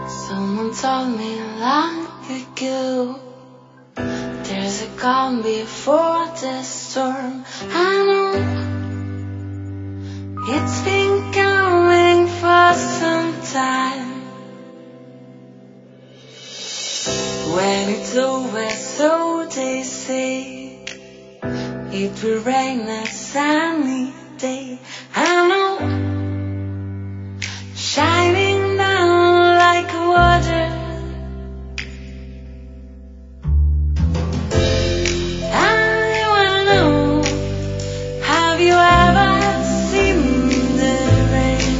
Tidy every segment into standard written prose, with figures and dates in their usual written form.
Someone told me long ago, there's a calm before the storm. I know it's been coming for some time. When it's over, so they say, it will rain a sunny day. I know, shining down like water. I wanna know, have you ever seen the rain?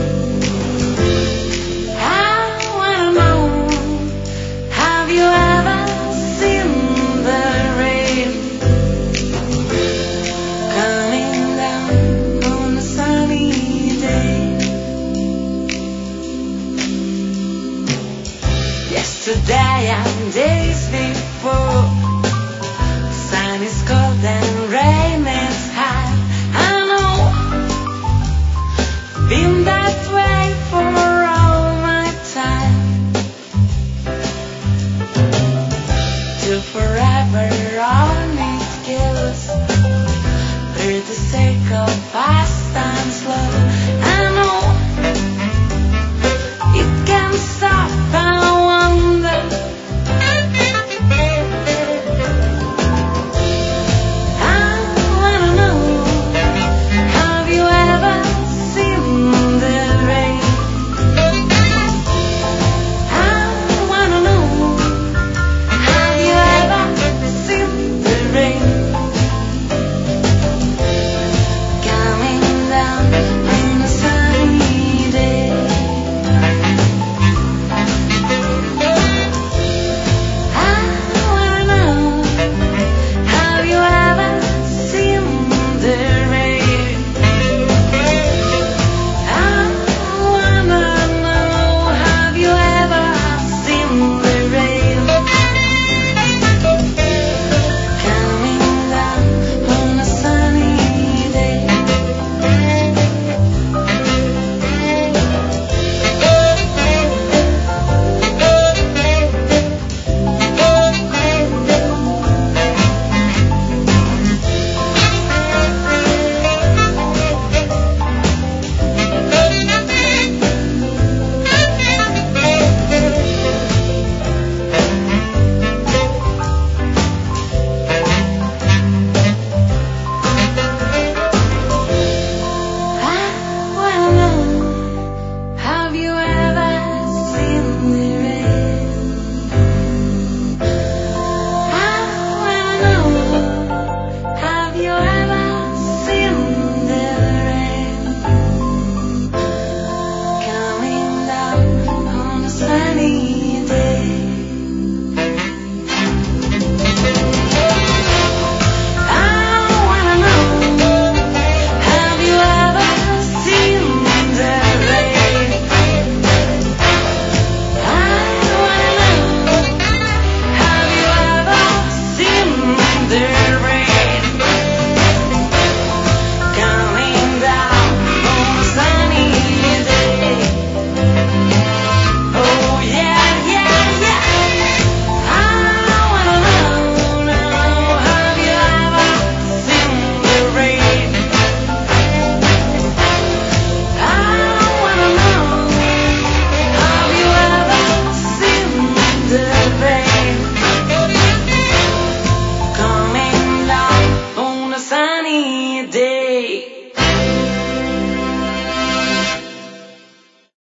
I wanna know, have you ever seen the rain coming down on a sunny day? Yesterday and days before, the sun is cold and